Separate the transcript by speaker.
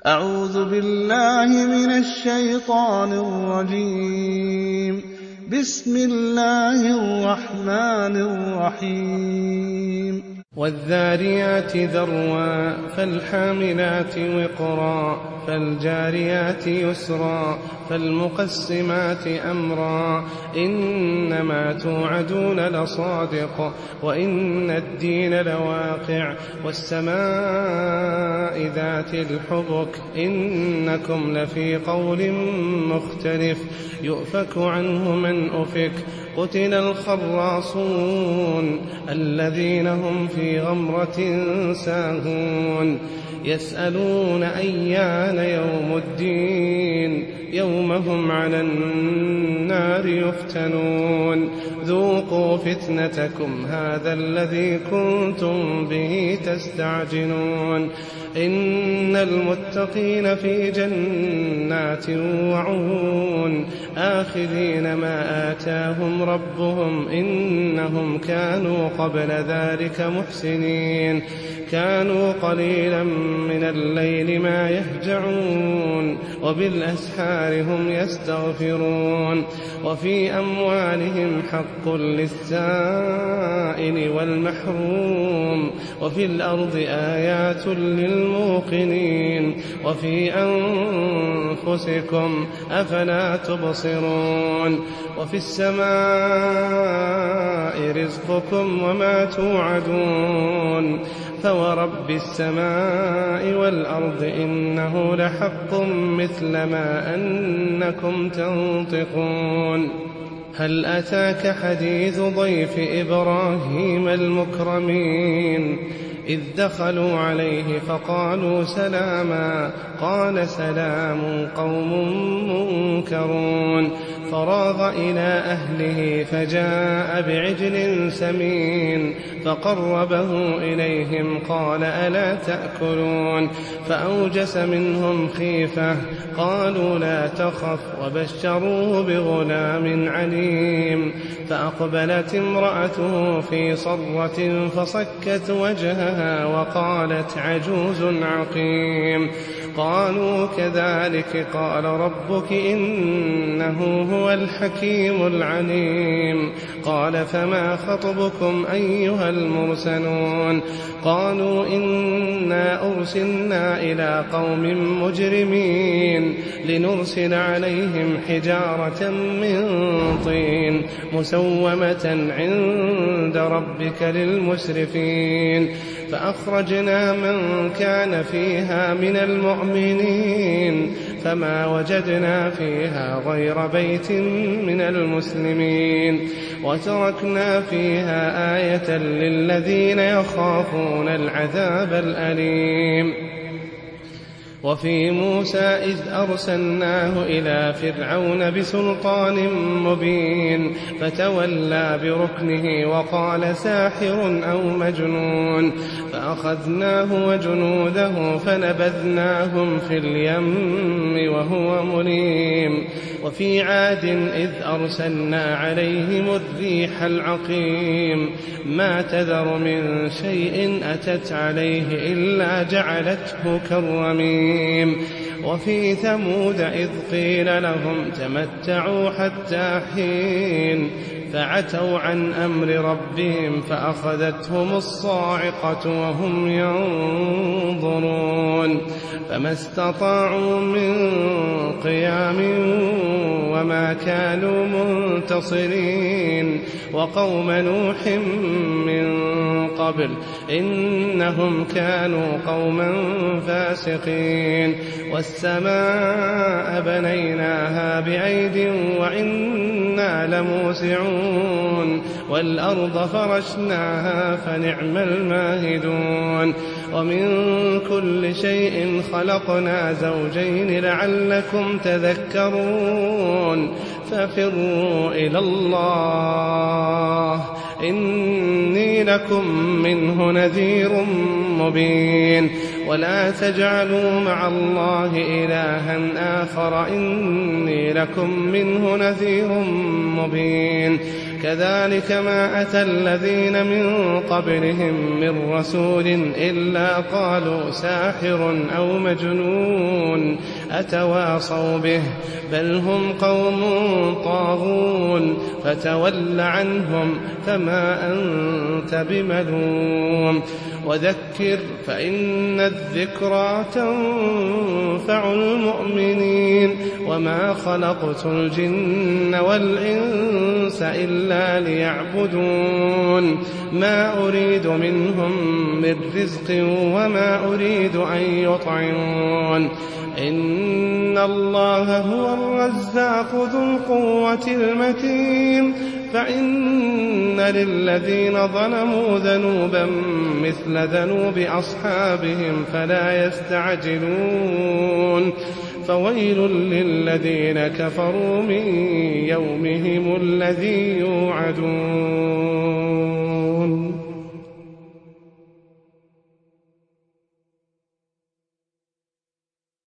Speaker 1: أعوذ بالله من الشيطان الرجيم. بسم الله الرحمن الرحيم.
Speaker 2: والذاريات ذروا فالحاملات وقرا فالجاريات يسرا فالمقسمات أمرا إنما توعدون لصادق وإن الدين لواقع والسماء ذات الحبك إنكم لفي قول مختلف يؤفك عنه من أفك قتل الخراصون الذين هم في غمرة ساهون يسألون أيان يوم الدين يوم هم على النار يفتنون ذوقوا فتنتكم هذا الذي كنتم به تستعجلون إن المتقين في جنات وعيون آخذين ما آتاهم ربهم إنهم كانوا قبل ذلك محسنين كانوا قليلا من الليل ما يهجعون وبالأسحار هم يستغفرون وفي أموالهم حق للسائل والمحروم وفي الأرض آيات للموقنين وفي أنفسكم أفلا تبصرون وفي السماء رزقكم وما توعدون فورب السماء والأرض إنه لحق مثل ما أنكم تنطقون هل أتاك حديث ضيف إبراهيم المكرمين إذ دخلوا عليه فقالوا سلاما قال سلام قوم منكرون فراغ إلى أهله فجاء بعجل سمين فقربه إليهم قال ألا تأكلون فأوجس منهم خيفة قالوا لا تخف وبشروه بغلام عليم فأقبلت امرأته في صرة فصكت وجهها وقالت عجوز عقيم قالوا كذلك قال ربك إنه هو الحكيم العليم قال فما خطبكم أيها المرسلون قالوا إنا أرسلنا إلى قوم مجرمين لنرسل عليهم حجارة من طين مسومة عند ربك للمسرفين فأخرجنا من كان فيها من المؤمنين فما وجدنا فيها غير بيت من المسلمين وتركنا فيها آية للذين يخافون العذاب الأليم وفي موسى إذ أرسلناه إلى فرعون بسلطان مبين فتولى بركنه وقال ساحر أو مجنون فأخذناه وجنوده فنبذناهم في اليم وهو مليم وفي عاد إذ أرسلنا عليهم الريح العقيم ما تذر من شيء أتت عليه إلا جعلته كالرميم وفي ثمود إذ قيل لهم تمتعوا حتى حين فعتوا عن أمر ربهم فأخذتهم الصاعقة وهم ينظرون فما استطاعوا من قيام وما كانوا منتصرين وقوم نوح من قبل إنهم كانوا قوما فاسقين والسماء بنيناها بأيد وإنا لموسعون والأرض فرشناها فنعم الماهدون ومن كل شيء خلقنا زوجين لعلكم تذكرون ففروا إلى الله إني لكم منه نذير مبين ولا تجعلوا مع الله إلها آخر إني لكم منه نذير مبين كذلك ما أتى الذين من قبلهم من رسول إلا قالوا ساحر أو مجنون أتواصوا به بل هم قوم طاغون فتول عنهم فما أنت بملوم وذكر فإن الذكرى تنفع المؤمنين وما خلقت الجن والإنس إلا ليعبدون ما أريد منهم من رزق وما أريد أن يطعمون إن الله هو الرزاق ذو القوة المتين فإن للذين ظلموا ذنوبا مثل ذنوب أصحابهم فلا يستعجلون فويل للذين كفروا من يومهم الذي يوعدون